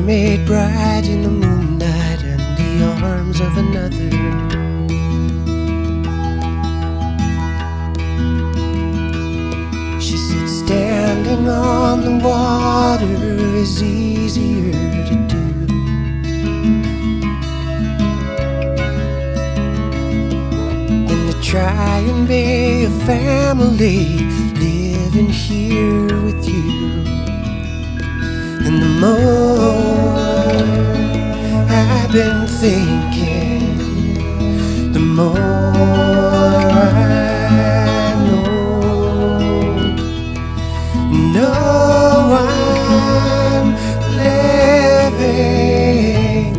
mermaid bright in the moonlight and the arms of another. She said standing on the water is easier to do. Try and be a family living here with you. And the more I've been thinking, the more I know I'm living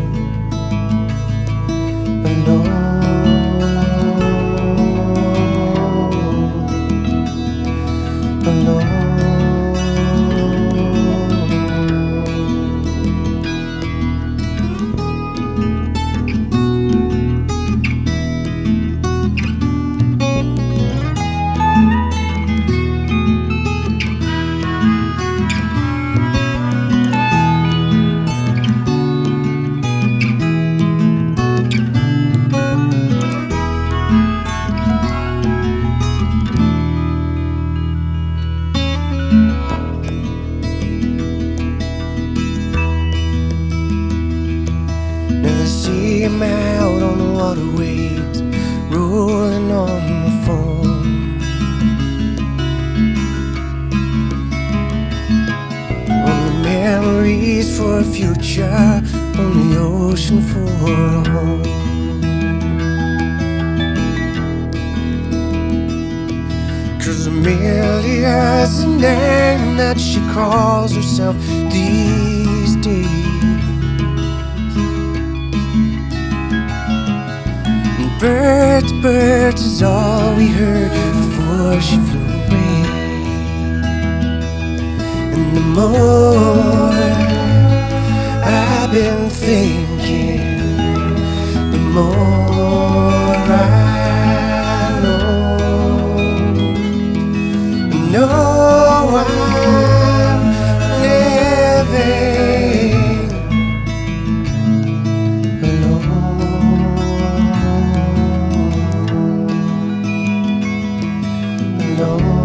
alone. See him out on the waterways, rolling on the foam. Only memories for a future, on the ocean for a home. Cause Amelia's the name that she calls herself these days. Birds, birds is all we heard before she flew away. And the more I've been thinking, the more I know I'm living alone.